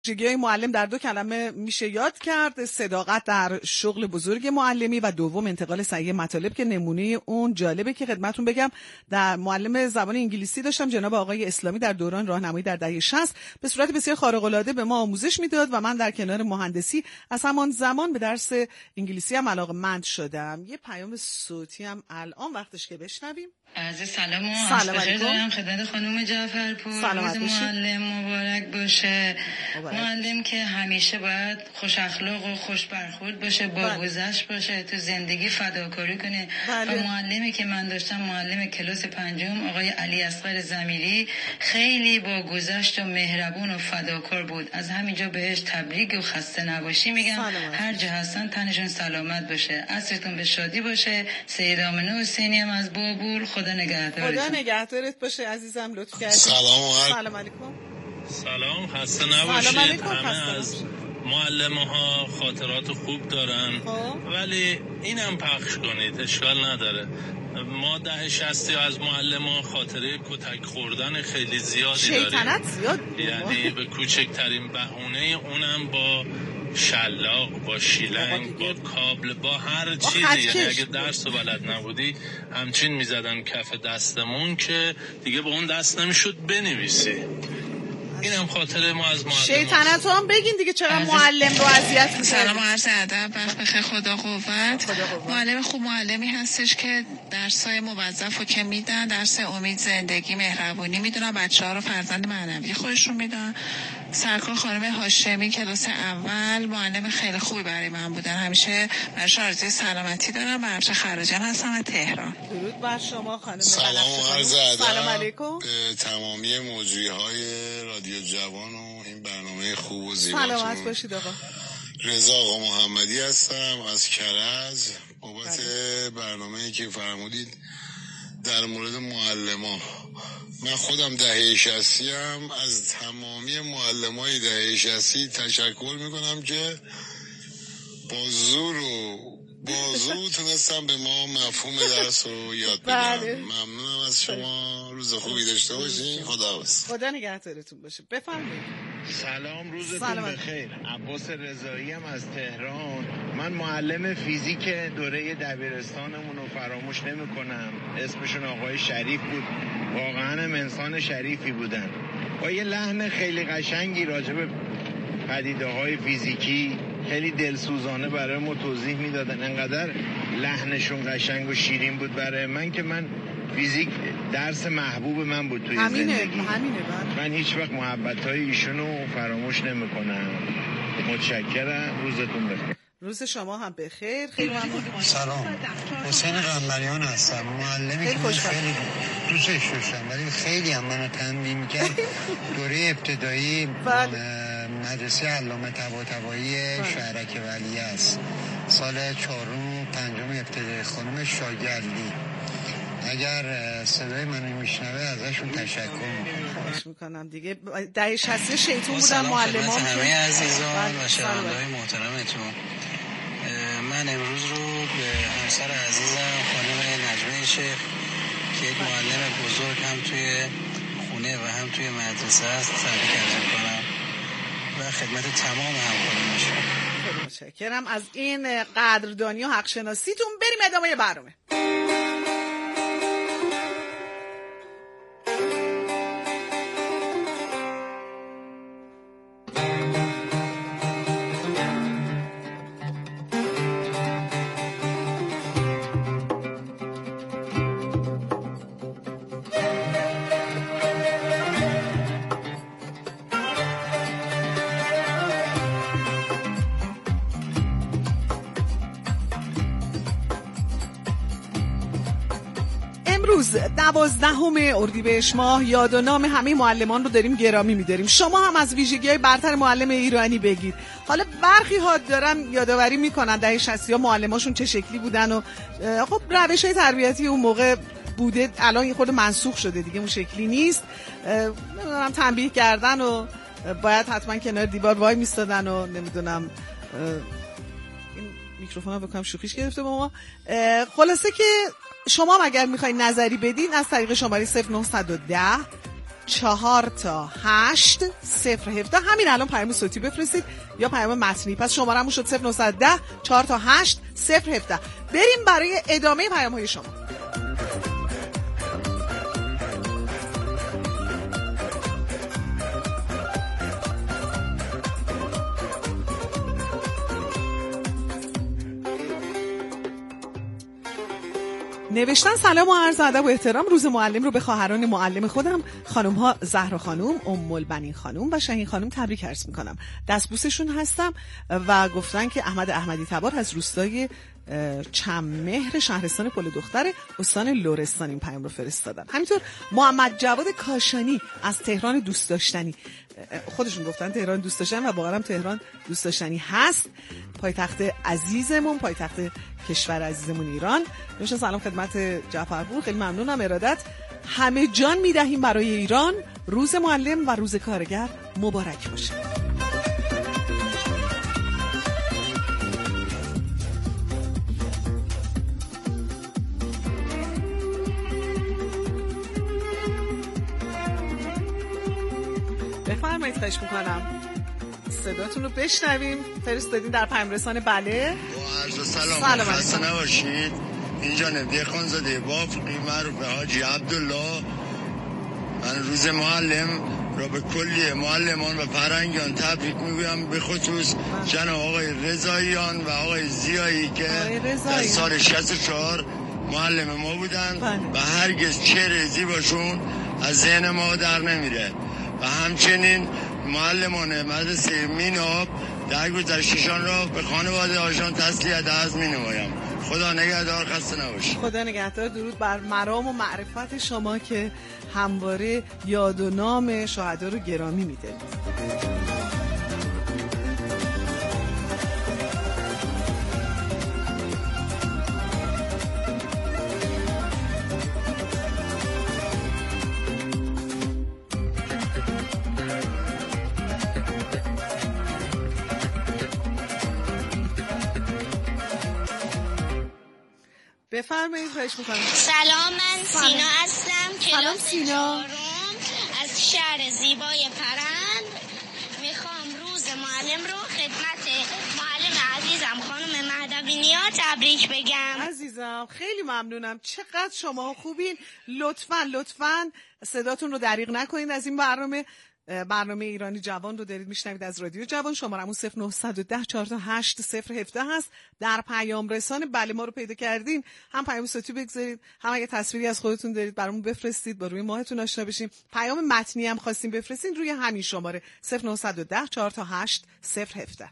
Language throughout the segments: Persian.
ویژگی‌های معلم در 2 کلمه میشه یاد کرد: صداقت در شغل بزرگ معلمی و دوم انتقال صحیح مطالب که نمونه اون جالبه که خدمتتون بگم در معلم زبان انگلیسی داشتم جناب آقای اسلامی در دوران راهنمایی در دهه 60 به صورت بسیار خارق‌العاده به ما آموزش میداد و من در کنار مهندسی از همان زمان به درس انگلیسی هم علاقه‌مند شدم. یه پیام صوتی هم الان وقتش که بشنویم. عرض سلام و بخیر دارم خدمت خانم جعفرپور. روز معلم مبارک باشه. معلم که همیشه باید خوش اخلاق و خوش برخورد باشه، با گذشت باشه، تو زندگی فداکاری کنه. و معلمی که من داشتم معلم کلاس 5 آقای علی اصغر ضمیری خیلی با گذشت و مهربون و فداکار بود. از همینجا بهش تبریک و خسته نباشی میگم. هر جا هستن تنشون سلامت باشه، عصرتون به شادی باشه. سید آمنه حسینی هم از بابور. خدا نگهدارت باشه عزیزم، لطف کردی. سلام علیکم. سلام، خسته نباشید. همه از معلم‌ها خاطرات خوب دارن ولی اینم پخش کنید، اشکال نداره. ما دهه 60 از معلم‌ها خاطره کتک خوردن خیلی زیادی داریم. شیطنت زیاد، یعنی به کوچکترین بهونه اونم با شلاق، با شیلنگ، با کابل، با هر چیزی. یعنی اگه درس رو بلد نبودی همچین میزدن کف دستمون که دیگه با اون دست نمیشد بنویسی. این هم خاطره ما از معلم. شیطنت هم بگین دیگه، چرا معلم رو اذیت می‌کنید؟ سلام و عرض ادب، وقت بخیر، خدا قوت. معلم خوب معلمی هستش که درسای موظف رو که میدن، درس امید، زندگی، مهربونی میدونن، بچه‌ها رو فرزند معنوی خودشون میدن. سرکار خانم هاشمی کلاس اول معلم خیلی خوبی برای من بودن، همیشه براش آرزوی سلامتی دارم. بچه خراجان هستم از تهران. درود بر شما خانم. سلام و عرض ادب. سلام علیکم به تمامی موجودهای رادیو جوان و این برنامه خوب و زیباتون. سلامت باشید آقا. رضا آقا محمدی هستم از کرج. بابت برنامه‌ای که فرمودید در مورد معلما، من خودم دهه 60 ام، از تمامی معلمای دهه 60 تشکر میکنم که با زور و بازو تونستم به ما مفهوم درس رو یاد بدم. ممنونم از شما، روز خوبی داشته باشین. خداحافظ. خدا نگهدارتون باشه. بفرمایید. سلام، روزتون بخیر. عباس رضایی هم از تهران. من معلم فیزیک دوره دبیرستانمون رو فراموش نمی‌کنم. اسمشون آقای شریف بود. واقعا هم انسان شریفی بودن. با یه لحن خیلی قشنگی راجع به پدیده‌های فیزیکی خیلی دلسوزانه برای ما توضیح میدادن. انقدر لحنشون قشنگ و شیرین بود برای من که من فیزیک درس محبوب من بود توی زندگی. من هیچ وقت محبت‌های ایشونو فراموش نمی‌کنم. متشکرم، روزتون بخیر. روز شما هم بخیر. خیلی ممنون. سلام، حسین قمریان هستم. معلمی که من خیلی دوستش داشتم ولی خیلی هم منو تنبیه می‌کرد. دوره ابتدایی مدرسه علامه طباطبایی شهرک ولی است. سال 4 و 5 ابتدایی، خانم شاگردی. اگر صدای منو میشنوه ازشون تشکر میکنم. خواهش میکنم دیگه. دهه 60 شیطون بودن معلمان. سلام همه عزیزان و شنونده‌های محترمتون. من امروز رو به همسر عزیزم خانم نجمه شیخ که یک معلم بزرگ هم توی خونه و هم توی مدرسه است تبریک عرض میکنم و خدمت تمام همکارانشون. خیلی متشکرم از این قدردانی و حق شناسیتون. بریم ادامه برنامه. امروز 12 اردیبهشت ماه یاد و نام همه معلمان رو داریم گرامی می‌داریم. شما هم از ویژگی‌های برتر معلم ایرانی بگید. حالا برخی ها دارن یادآوری میکنن دهه 60 معلماشون چه شکلی بودن و خب روش‌های تربیتی اون موقع بوده، الان یه خورده منسوخ شده دیگه، اون شکلی نیست. نمیدونم تنبیه کردن و باید حتما کنار دیوار وای میستادن و نمیدونم این میکروفون رو بکنم شوخیش گرفته با ما. خلاصه که شما اگر میخواین نظری بدین از طریق شماره 0910 4 تا 8 017. همین الان پیام صوتی بفرستید یا پیام متنی. پس شماره‌مون شد 0910 4 تا 8 017. بریم برای ادامه پیام‌های شما. نوشتن سلام و عرض ادب و احترام. روز معلم رو به خواهران معلم خودم خانم ها زهرا خانم، ام البنین خانم و شهین خانم تبریک عرض میکنم. دستبوسشون هستم و گفتن که احمد احمدی تبار از روستای چممهر شهرستان پل دختر استان لرستان این پیام رو فرستادن. همینطور محمد جواد کاشانی از تهران دوست داشتنی، خودشون گفتن تهران دوست داشتنی و واقعا تهران دوست داشتنی هست، پایتخت عزیزمون، پایتخت کشور عزیزمون ایران. نوشتن سلام خدمت جعفرپور، خیلی ممنونم ارادت، همه جان میدهیم برای ایران، روز معلم و روز کارگر مبارک باشه. بفرمایید، خواهش میکنم صداتون رو بشنویم. فرستادین در پیام رسانه. بله با عرض سلام، خسته نباشید. اینجا نبی خانزاده وافقی معروف به حاجی عبدالله. من روز معلم را به کلی معلمان و فرهنگیان تبریک میگویم، به خصوص جناب آقای رضاییان و آقای زیایی که در سال 64 معلم ما بودن و هرگز چهره زیباشون از ذهن ما در نمیره. و همچنین معلمان مدرسه میناب در گذشتشان را به خانواده هاشان تسلیت عرض می‌نمایم. خدا نگهدار، خسته نباشید. خدا نگهدار. درود بر مرام و معرفت شما که همواره یاد و نام شهدا رو گرامی می‌دارید. بفرمایید، خواهش می‌کنم. سلام، من سینا هستم، کلاس سینا از شهر زیبای پرند. میخوام روز معلم رو خدمت معلم عزیزم خانم مهدوی نیا تبریک بگم. عزیزم خیلی ممنونم، چقدر شما خوبین. لطفاً صداتون رو دریغ نکنید از این برنامه ایرانی جوان رو دارید میشنوید از رادیو جوان. شماره‌مون 0910 4 تا 8 017 هست. در پیام رسانه بله ما رو پیدا کردین، هم پیام صوتی بگذارید، هم اگه تصویری از خودتون دارید برامون بفرستید، با روی ماهتون آشنا بشیم. پیام متنی هم خواستین بفرستین روی همین شماره 0910 4 تا 8 017.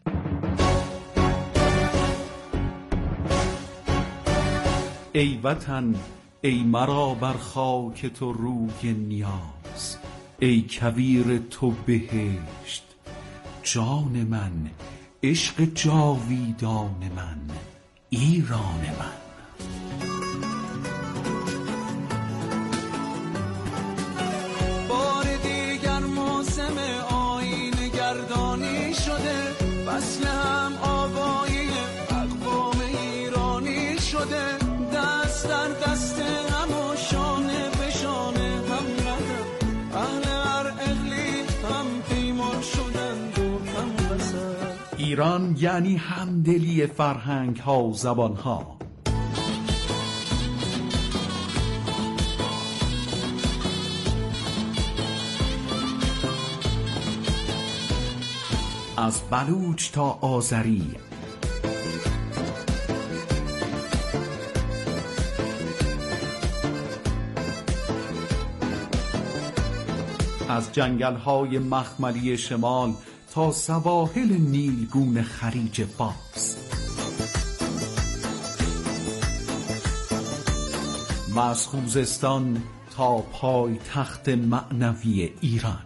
ای وطن، ای مرا بر خاک تو روی نیاز، ای کویر تو بهشت جان من، عشق جاویدان من، ایران من. بار دیگر موسم آیین گردانی شده، فصل هم آوایی اقوام ایرانی شده، دست در دست هم و شانه به شانه هم قدم، اهل هر اقلیم هم پیمان شدند و هم وسط. ایران یعنی همدلی فرهنگ ها و زبان ها. از بلوچ تا آذری، از جنگل‌های مخملی شمال تا سواحل نیلگون خلیج فارس، و از خوزستان تا پای تخت معنوی ایران.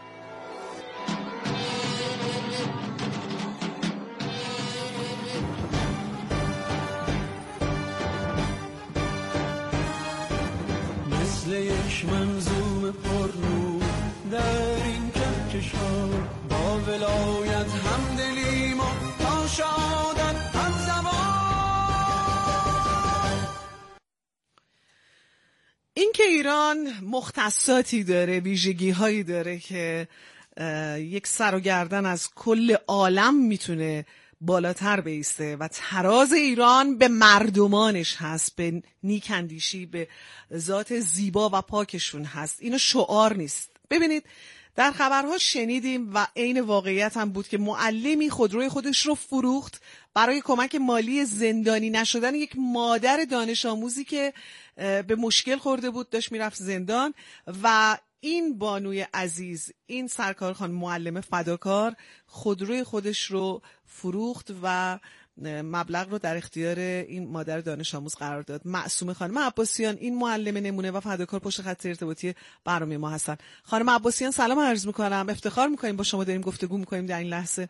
مثل یک منظوم پرنور در این کهکشان، با ولایت همدلیم و تا شهادت هم زبان. این که ایران مختصاتی داره، ویژگی هایی داره که یک سر و گردن از کل عالم میتونه بالاتر بیسته و تراز ایران به مردمانش هست، به نیکندیشی، به ذات زیبا و پاکشون هست. اینو شعار نیست. ببینید در خبرها شنیدیم و عین واقعیت هم بود که معلمی خودروی خودش رو فروخت برای کمک مالی زندانی نشدن یک مادر دانش آموزی که به مشکل خورده بود، داشت میرفت زندان. و این بانوی عزیز، این سرکار خانم معلم فداکار، خودروی خودش رو فروخت و مبلغ رو در اختیار این مادر دانش آموز قرار داد. معصومه خانم عباسیان، این معلم نمونه و فداکار، پشت خط ارتباطی برنامه ما هستن. خانم عباسیان سلام عرض میکنم، افتخار میکنیم با شما داریم گفتگو میکنیم در این لحظه.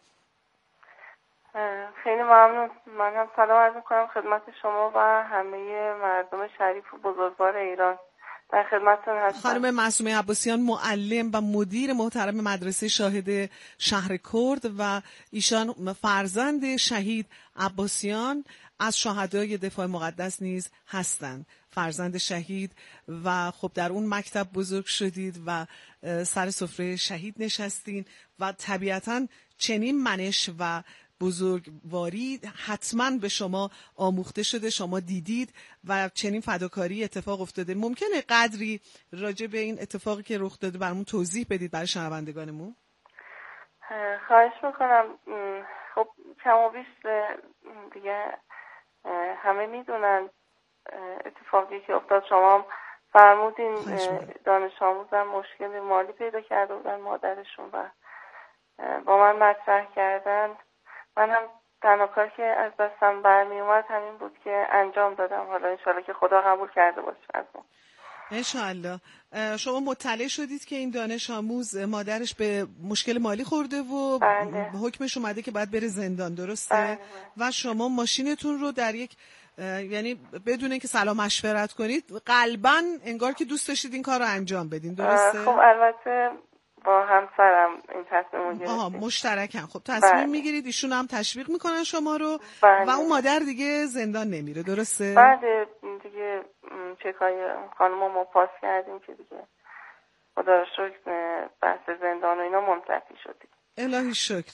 خیلی ممنون. منم سلام عرض میکنم خدمت شما و همه مردم شریف و بزرگوار ایران. در خدمتتون هستم. خانم معصومه عباسیان معلم و مدیر محترم مدرسه شاهد شهر کرد و ایشان فرزند شهید عباسیان از شهدای دفاع مقدس نیز هستند. فرزند شهید و خب در اون مکتب بزرگ شدید و سر سفره شهید نشستین و طبیعتاً چنین منش و بزرگواری حتما به شما آموخته شده، شما دیدید و چنین فداکاری اتفاق افتاده. ممکنه قدری راجع به این اتفاقی که رخ داده برامون توضیح بدید برای شنوندگانمون؟ خواهش میکنم. خب کم و بیش دیگه همه میدونن اتفاقی که افتاد. شما هم فرمودین دانش آموزم مشکل مالی پیدا کرده بودن مادرشون و با من مطرح کردن. من هم تنها کاری که از دستم برمی اومد همین بود که انجام دادم. حالا انشالله که خدا قبول کرده باشه از ما. انشالله. شما مطلع شدید که این دانش آموز مادرش به مشکل مالی خورده و حکمش اومده که باید بره زندان، درسته؟ و شما ماشینتون رو در یک یعنی بدون اینکه سلام مشورت کنید قلباً انگار که دوست داشتید این کار رو انجام بدین، درسته؟ خب البته با همسرم این تصمیم گرفتیم. مشترکن. خب تصمیم میگیرید، ایشون هم تشویق میکنن شما رو و اون مادر دیگه زندان نمیره، درسته؟ بعد دیگه چکای خانمو ما پاس کردیم که دیگه خدا رو شکر بحث زندان و اینا منتفی شدیم. الهی شکر.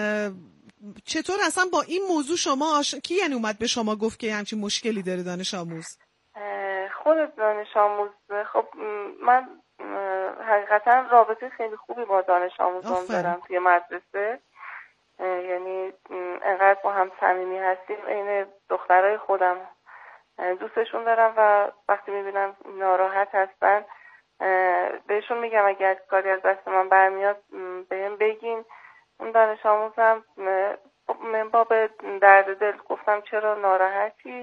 چطور اصلا با این موضوع شما کی یعنی اومد به شما گفت که همچین مشکلی داره دانش آموز؟ خود دانش آموز. خب من حقیقتا رابطه خیلی خوبی با دانش آموزان دارم توی مدرسه. یعنی انقدر با هم صمیمی هستیم، این دخترای خودم دوستشون دارم و وقتی میبینم ناراحت هستن بهشون میگم اگر کاری از دست من برمیاد بهم بگین. اون دانش آموزم من با به درد دل گفتم چرا ناراحتی،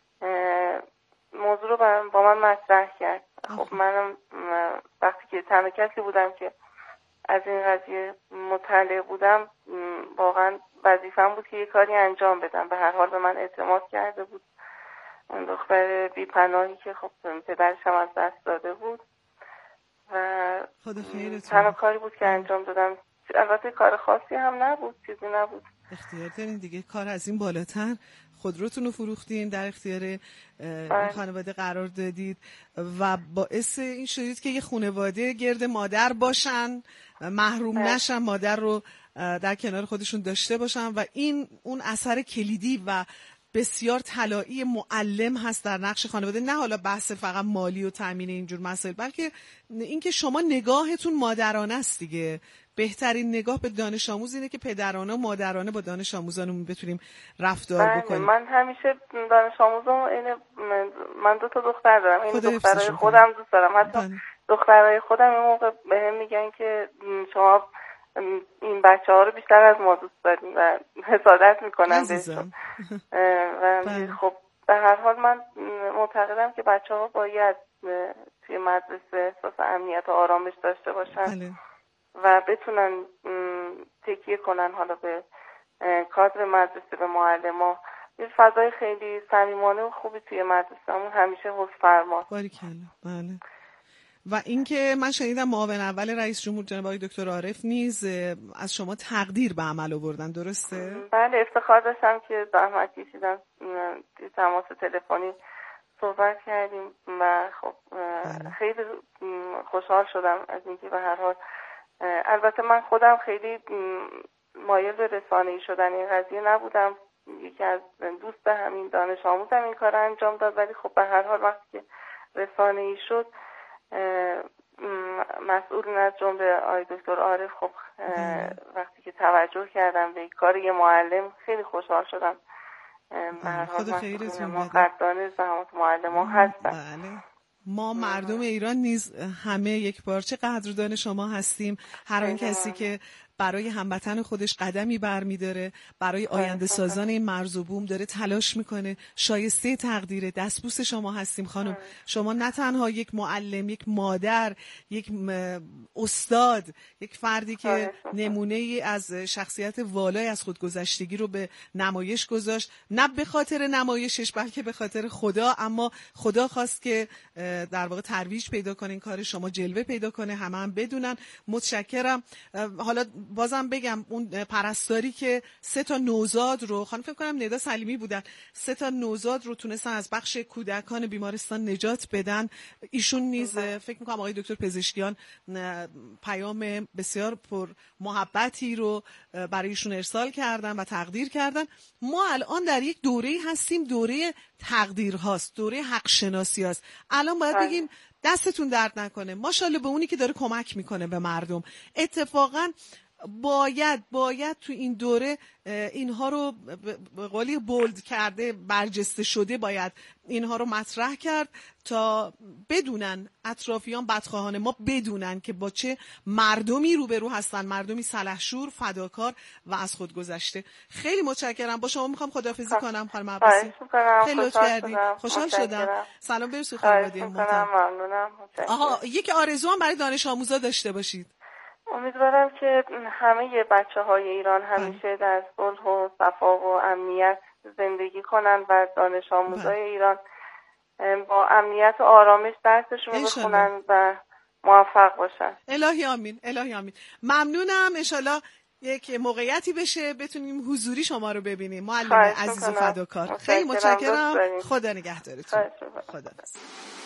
موضوع رو با من مطرح کرد. خب منم وقتی که تنها کسی بودم که از این قضیه مطلع بودم، واقعا وظیفه‌م بود که یه کاری انجام بدم. به هر حال به من اعتماد کرده بود اون دختر بی‌پناهی که خب پدرش هم از دست داده بود و تنها کاری بود که انجام دادم. البته کار خاصی هم نبود، چیزی نبود. اختیار دارین دیگه، کار از این بالاتر. خودروتون رو فروختین، در اختیار این خانواده قرار دادید و باعث این شدید که یه خانواده گرد مادر باشن، محروم نشن، مادر رو در کنار خودشون داشته باشن و این اون اثر کلیدی و بسیار طلایی معلم هست در نقش خانواده. نه حالا بحث فقط مالی و تامین اینجور مسائل، بلکه اینکه شما نگاهتون مادرانه است دیگه. بهترین نگاه به دانش آموز اینه که پدرانه و مادرانه با دانش آموزانمون بتونیم رفتار بکنیم. من همیشه دانش آموزام من 2 تا دختر دارم. این دخترای خودم دوست دارم. حتی دخترای خودم این موقع بهم میگن که شما این بچه‌ها رو بیشتر از ما دوست داریم و حسادت میکنن بهشون. و خب به هر حال من معتقدم که بچه‌ها باید توی مدرسه احساس امنیت و آرامش داشته باشن و بتونن تکیه کنن حالا به کادر مدرسه، به معلم‌ها. یه فضای خیلی صمیمانه و خوبی توی مدرسه‌مون همیشه حفظ فرمان. باریکلا. بله. و اینکه من شنیدم معاون اول رئیس جمهور جناب آقای دکتر عارف نیز از شما تقدیر به عمل آوردن، درسته؟ بله، افتخار داشتم که زحمت کشیدم، تماس تلفنی صحبت کردیم و خب خیلی خوشحال شدم از اینکه به هر حال البته من خودم خیلی مایل به رسانه‌ای شدن این قضیه نبودم. یکی از دوست همین دانش آموزم این کار انجام داد، ولی خب به هر حال وقتی که رسانه‌ای شد مسئولین از جمله آقای دکتر عارف خب وقتی که توجه کردم به کار یه معلم خیلی خوشحال شدم. به هر حال ما قدردان زحمات معلمان هستم. بله. ما مردم ایران نیز همه یک پارچه قدردان شما هستیم. هر آن کسی که برای هموطن خودش قدمی برمی‌داره، برای آینده سازان این مرز و بوم داره تلاش میکنه، شایسته تقدیره. دستبوس شما هستیم خانم. شما نه تنها یک معلم، یک مادر، یک استاد، یک فردی که نمونه‌ای از شخصیت والای از خودگذشتگی رو به نمایش گذاشت، نه به خاطر نمایشش بلکه به خاطر خدا. اما خدا خواست که در واقع ترویج پیدا کنه این کار شما، جلوه پیدا کنه، هم بدونن. متشکرم. حالا بازم بگم اون پرستاری که 3 نوزاد رو خانم فکر کنم ندا سلیمی بودن، 3 نوزاد رو تونستن از بخش کودکان بیمارستان نجات بدن. ایشون نیز فکر میکنم آقای دکتر پزشکیان پیام بسیار پر محبتی رو برای ایشون ارسال کردن و تقدیر کردن. ما الان در یک دوره‌ای هستیم، دوره تقدیر هاست، دوره حق شناسی هاست. الان باید بگیم دستتون درد نکنه، ماشاءالله به اونی که داره کمک میکنه به مردم. اتفاقا باید تو این دوره اینها رو به قولی بولد کرده، برجسته شده، باید اینها رو مطرح کرد تا بدونن اطرافیان، بدخواهان ما بدونن که با چه مردمی روبرو هستن، مردمی سلحشور، فداکار و از خود گذشته. خیلی متشکرم. با شما میخوام خداحافظی کنم خانم عباسی. خیلی لطف کردید. خوشحال شدم. سلام برسون خانواده محترم. ممنونم. یک آرزو هم برای دانش آموزا داشته باشید. امیدوارم که همه بچه‌های ایران همیشه در صلح و صفا و امنیت زندگی کنن و دانش آموزای ایران با امنیت و آرامش درسشون بخونن و موفق باشن. الهی آمین. الهی آمین. ممنونم. انشالله یک موقعیتی بشه بتونیم حضوری شما رو ببینیم. معلم عزیز و فداکار. خیلی متشکرم. خدا نگهدارتون. خدا دست.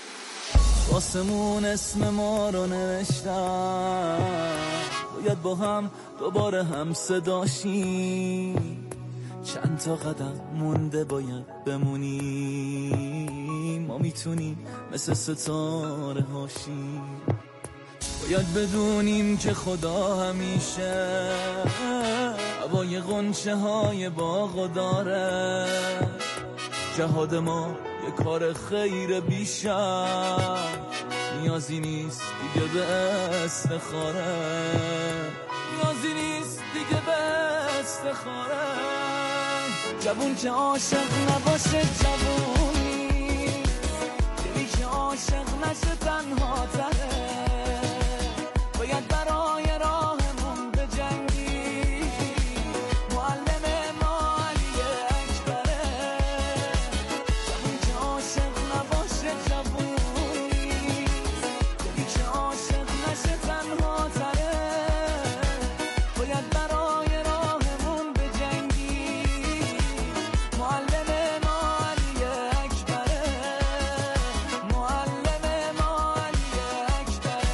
آسمون اسم ما رو نوشتم، باید با هم دوباره هم صداشیم. چند تا قدم مونده باید بمونیم، ما میتونیم مثل ستاره هاشیم. باید بدونیم که خدا همیشه هوای غنچه های باغو داره. جهاد ما یه کار خیر بیشتر، نیازی نیست دیگه به استخاره، نیازی نیست دیگه به استخاره. جوون که عاشق نباشه جوونی، دلی که عاشق نشه تنها تره. باید برای راهمون بجنگی، معلم ما علی اکبره. جوون که عاشق نباشه جوونی، دلی که عاشق نشه تنها تره. باید برای راهمون بجنگی، معلم ما علی اکبره، معلم ما علی اکبره.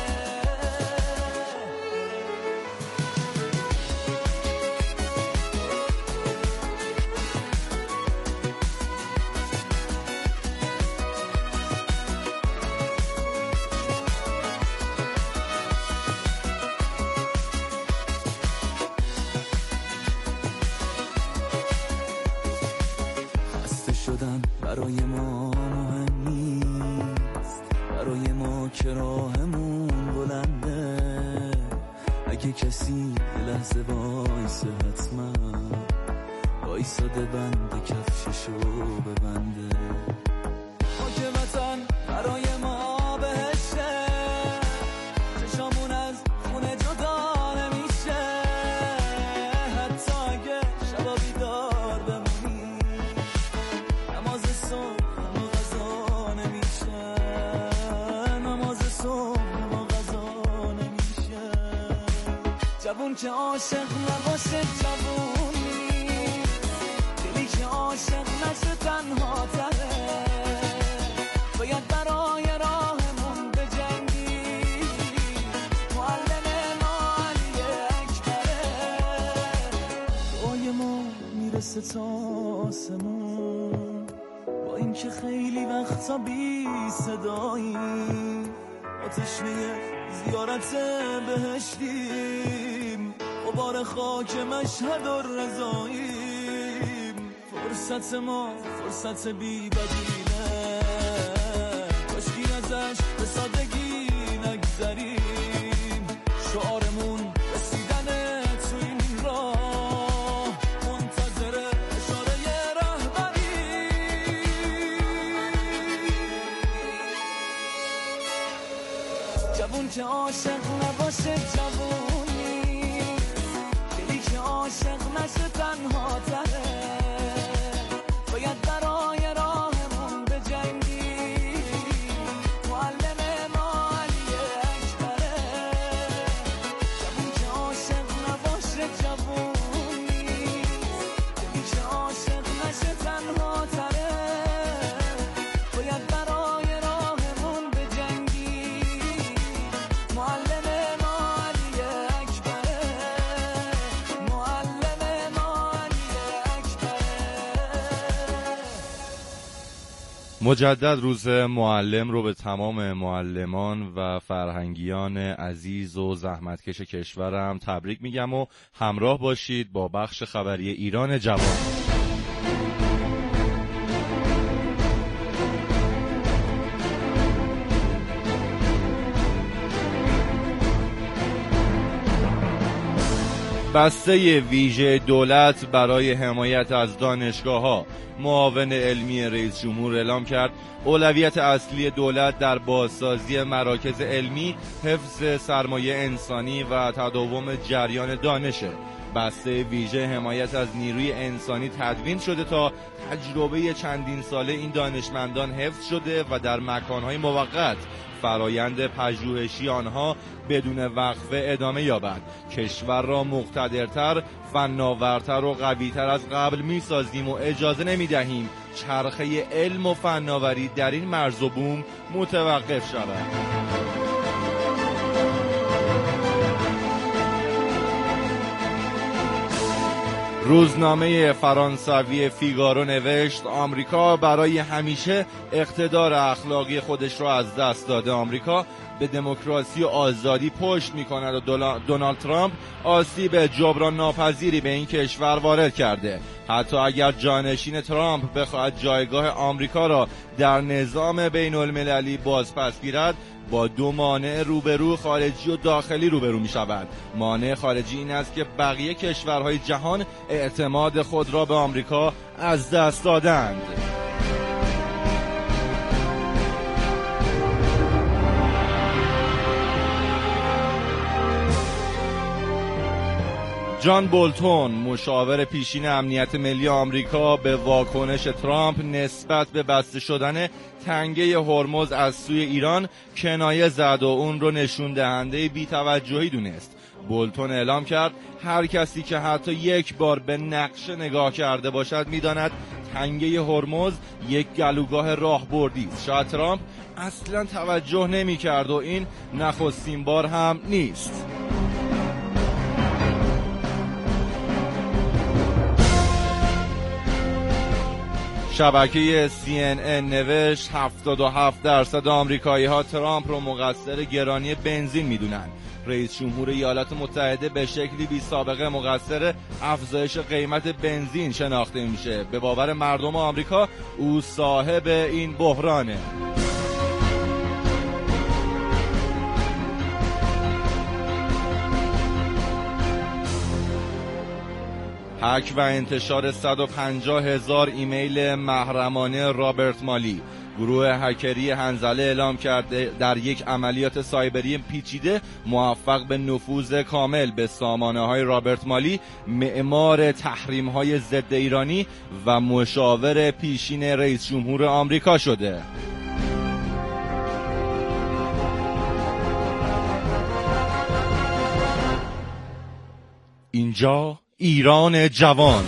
خسته شدن برای ما مهم نیست، برای ما که راهمون بلنده. اگه کسی یه لحظه وایسه حتما وایساده بند کفششو ببنده. خاک وطن برای ما بهشه، چشامون از خونه جدا نمیشه. حتی اگه شبا بیدار بمونی، نماز صبح ما غذا نمیشه، نماز صبح ما غذا نمیشه. جوون که عاشق نباشه جوونی، دلی که عاشق نشه تنها تره. صدای ما میرسه تا آسمون، با اینکه خیلی وقتا بی صداییم، با تشنه زیارت بهشتیم، غبار خاک مشهد و رضاییم. فرصت ما فرصت بی بدیله، کاشکی ازش به سادگی نگذریم. شعارمون رسیدن تو این راه، منتظر اشاره رهبری. جوون که عاشق نباشه جوونی، دلی که عاشق نشه تنها تره. باید برای راهمون بجنگی، معلم ما علی اکبره. جوون که عاشق نباشه جوونی، دلی که عاشق نشه تنها تره. باید برای راهمون بجنگی، معلم ما علی اکبره. معلم ما علی اکبره. مجدد روز معلم رو به تمام معلمان و فرهنگیان عزیز و زحمتکش کشورم تبریک میگم و همراه باشید با بخش خبری ایران جوان. بسته ویژه دولت برای حمایت از دانشگاه‌ها، معاون علمی رئیس جمهور اعلام کرد اولویت اصلی دولت در بازسازی مراکز علمی، حفظ سرمایه انسانی و تداوم جریان دانشه. بسته ویژه حمایت از نیروی انسانی تدوین شده تا تجربه چندین ساله این دانشمندان حفظ شده و در مکانهای موقت فرایند پژوهشی آنها بدون وقفه ادامه یابد. کشور را مقتدرتر، فناورتر و قویتر از قبل می‌سازیم و اجازه نمی‌دهیم چرخه علم و فناوری در این مرز و بوم متوقف شود. روزنامه فرانسوی فیگارو نوشت آمریکا برای همیشه اقتدار اخلاقی خودش را از دست داده. آمریکا به دموکراسی و آزادی پشت می‌کند و دونالد ترامپ آسیب جبران ناپذیری به این کشور وارد کرده. حتی اگر جانشین ترامپ بخواهد جایگاه آمریکا را در نظام بین‌المللی بازپس گیرد، با دو مانع روبرو، خارجی و داخلی روبرو می شود. مانع خارجی این است که بقیه کشورهای جهان اعتماد خود را به آمریکا از دست دادند. جان بولتون، مشاور پیشین امنیت ملی آمریکا، به واکنش ترامپ نسبت به بسته شدن تنگه هرمز از سوی ایران کنایه زد و اون رو نشون دهنده بی‌توجهی دونست. بولتون اعلام کرد هر کسی که حتی یک بار به نقشه نگاه کرده باشد می‌داند تنگه هرمز یک گلوگاه راهبردی است. شاید ترامپ اصلاً توجه نمی‌کرد و این نخستین بار هم نیست. شبکه CNN نوشت 77% آمریکایی‌ها ترامپ رو مقصر گرانی بنزین می‌دونن. رئیس جمهور ایالات متحده به شکلی بی سابقه مقصر افزایش قیمت بنزین شناخته میشه. به باور مردم آمریکا او صاحب این بحرانه. هک و انتشار 150,000 ایمیل محرمانه رابرت مالی. گروه هکری حنظله اعلام کرد در یک عملیات سایبری پیچیده موفق به نفوذ کامل به سامانه‌های رابرت مالی، معمار تحریم‌های ضد ایرانی و مشاور پیشین رئیس جمهور آمریکا شده. اینجا ایران جوان.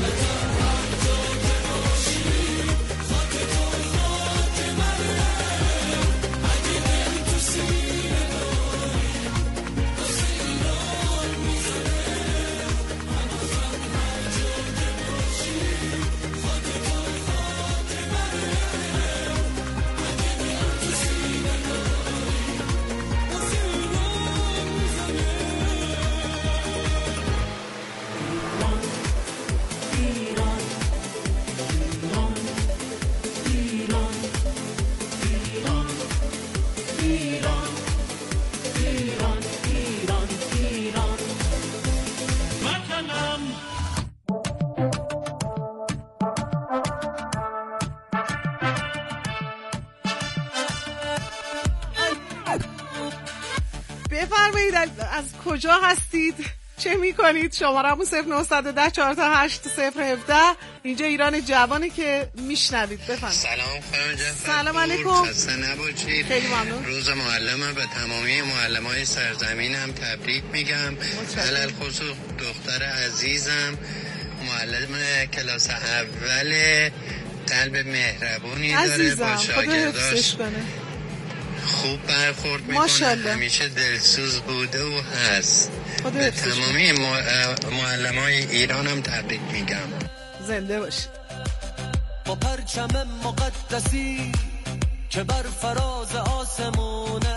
بفرمایید از کجا هستید؟ چه میکنید؟ شماره‌مون 0910 408 017. اینجا ایران جوانه که میشنوید. بفرمایید. سلام خانم جعفر. سلام علیکم. خسته نباشید. خیلی ممنون. روز معلم به تمامی معلمای سرزمینم تبریک میگم. علل خصوص دختر عزیزم معلم کلاس اول، قلب مهربونی داره، با شاگرداش خوب برخورد میکنه، همیشه دلسوز بوده و هست. به تمامی معلمای ایرانم تبریک میگم. زنده باشید. با پرچم مقدسی که بر فراز آسمونه،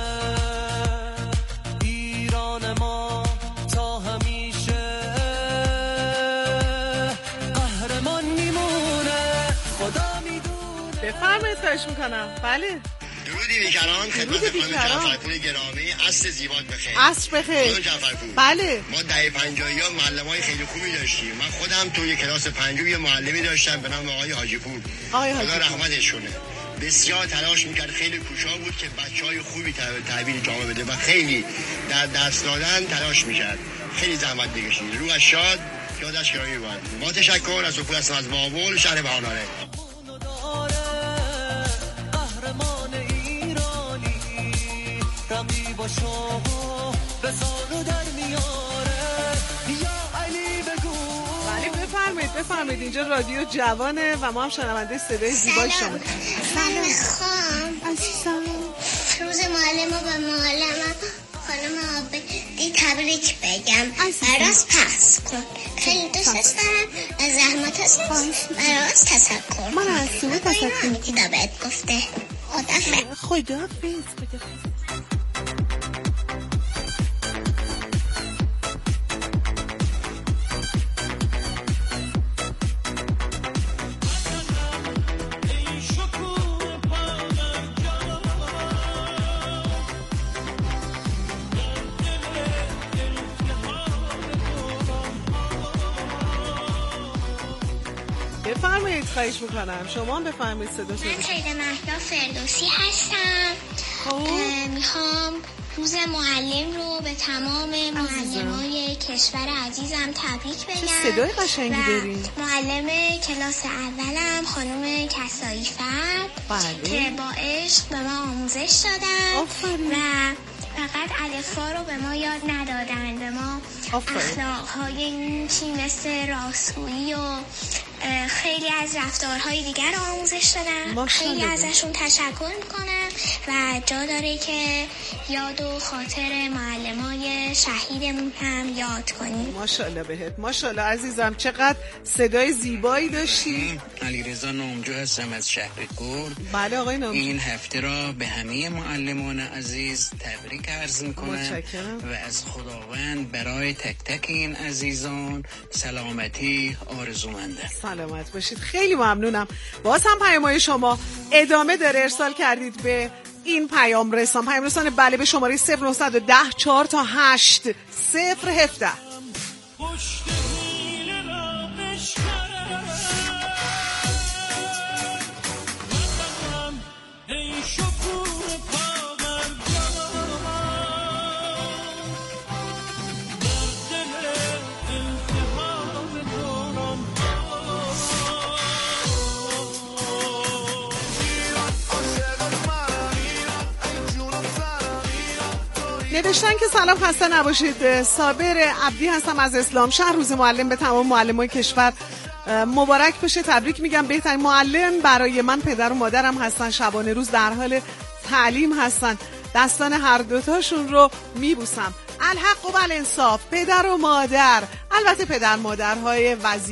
ایران ما تا همیشه قهرمان میمونه. خدا میدونه. بفرمایید، خواهش میکنم. بله. درودی بیکران خدمت خانم جعفرپور گرامی. عصر زیبات بخیر. عصر بخیر. خانم جعفرپور، بله. ما دهه 50 ها معلمای خیلی خوبی داشتیم. من خودم توی کلاس پنجم یه معلمی داشتم به نام آقای حاجی پور. خدا رحمتش کنه. بسیار تلاش میکرد، خیلی کوشا بود که بچهای خوبی تحویل جامعه بده و خیلی در درس دادن تلاش میکرد. خیلی زحمت میکشید. روحش شاد، یادش گرامی باد. با تشکر از سفور هستم از بابل، شهر بهاناره. باشو بزارو در میاره یا علی بگو. بله بفرمایید اینجا رادیو جوانه و ما هم شنونده صدای زیبای شما. سلام خانم عزیزم. روز معلم و به معلمم خانم آبدی تبریک بگم. براز پس کن، خیلی دوست دارم. از زحمت هست براز تشکر. من از سوه تشکر میتیدا بهت گفته. خداحافظ. بفرمایید، خواهش میکنم. شما هم بفرمایید. صدا شما. من سید مهدا فردوسی هستم. میخوام روز معلم رو به تمام معلمای کشور عزیزم تبریک بگم. چه صدای قشنگی دارین. معلم کلاس اولم خانم کسایی فرد که با عشق به ما آموزش دادن و فقط الفا رو به ما یاد ندادن، به ما اخلاق‌های این چی مثل راستگویی و خیلی از رفتارهای دیگر رو آموزش دادن. خیلی ازشون تشکر میکنم و جا داره که یاد و خاطر معلمای شهیدمون هم یاد کنیم. ماشاءالله بهت. ماشاءالله عزیزم، چقدر صدای زیبایی داشتی. علیرضا نامجو هستم از شهر گرد. بله آقای نامجو. این هفته را به همه معلمان عزیز تبریک عرض میکنم و از خداوند برای تک تک این عزیزان سلامتی آرزومندم. سلامت باشید. خیلی ممنونم. باز هم پیام‌های شما ادامه داره. ارسال کردید به این پیام رسان بله به شماره 0910 4 تا 8 017. نوشتن که سلام، خسته نباشید. صابر عبدی هستم از اسلام شهر. روز معلم به تمام معلمای کشور مبارک بشه. تبریک میگم. بهترین معلم برای من پدر و مادرم هستن. شبانه روز در حال تعلیم هستن. دستان هر دوتاشون رو میبوسم. الحق و الانصاف، پدر و مادر، البته پدر مادرهای وزیر